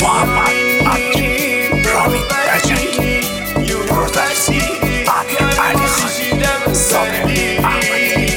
محمد عبدی، رامین رجکی، پرودکسی امیر علی خان، سامر احمدی.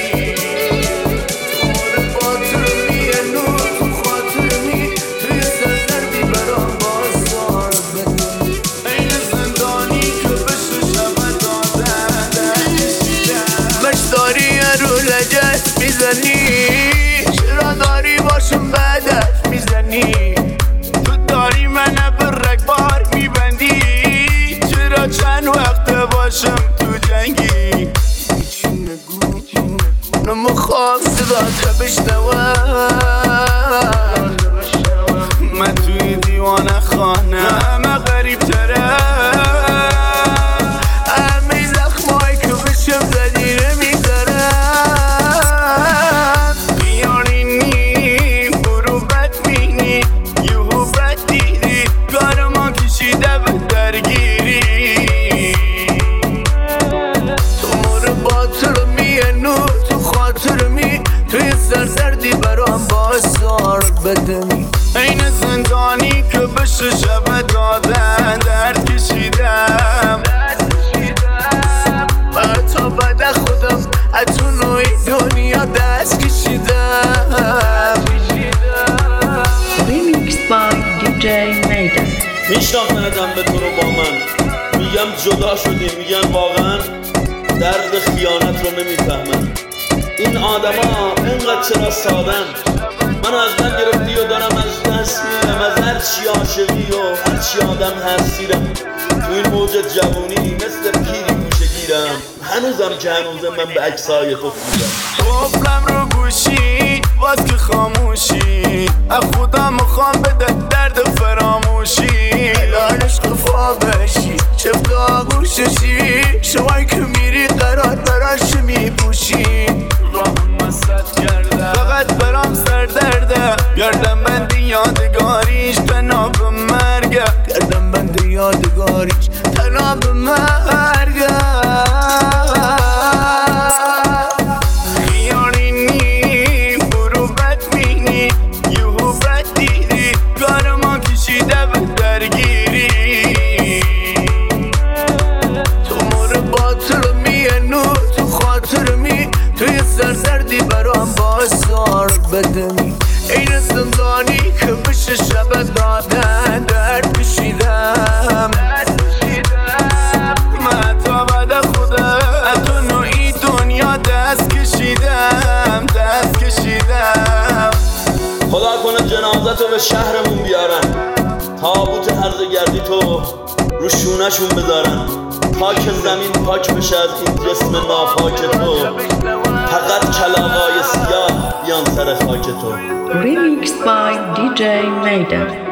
چرا داری باشم بدت میزنی؟ تو داری منو به رگبار میبندی. چرا چند وقت باشم تو جنگی؟ هیچی نگو نمیخوام صدات بشنوم. من توی دیوانه خانه همه غریب تره. همه زخمایی که بشم زدی نمیذارم. سردی برام باسار بدمی. این زندانی که بشه شب دادن درد کشیدم. تا بعد خودم اتو نوی دنیا دست کشیدم. Remix by DJ Maiden. میشناختندم به تو رو با من. میگم جدا شدی، میگم واقعا درد خیانت رو نمیفهمن. این آدما اینقدر چرا سادن؟ من از من گرفتی و دارم از دست میرم. از هر چی عاشقی و هر چی آدم هستیرم. تو این موج جوونی مثل پیری گوشه گیرم. هنوزم که هنوزم من به عکسای تو خودم. قفلم رو گوشی باز که خاموشی. از خودم میخوام بده درد فراموشی. الان عشق فا بشی چفت آگوششی. شمایی که میری قرار براش میپوشی. راهم مسد کرده فقط برام سر درده. گردم بند یادگاریش تنها به مرگه. گردم بند یادگاریش تنها به مرگه. خیالینی برو بد مینی یهو بد دیدی. کار ما کشیده به درگیری. تو مور باطل میانو تو خاطر می. توی سردی برام باسار بدمی. این زندانی که بشه شب دادن درد کشیدم. من تا بعد خودم تو نوعی دنیا دست کشیدم. خدا کنه جنازتو به شهرمون بیارن. تابوت هرزگردی تو رو شونشون بذارن. پاک زمین پاک بشه از این جسم ناپاک تو. فقط کلاغای سیاه بیان سر خاک تو. Remix by DJ Maiden.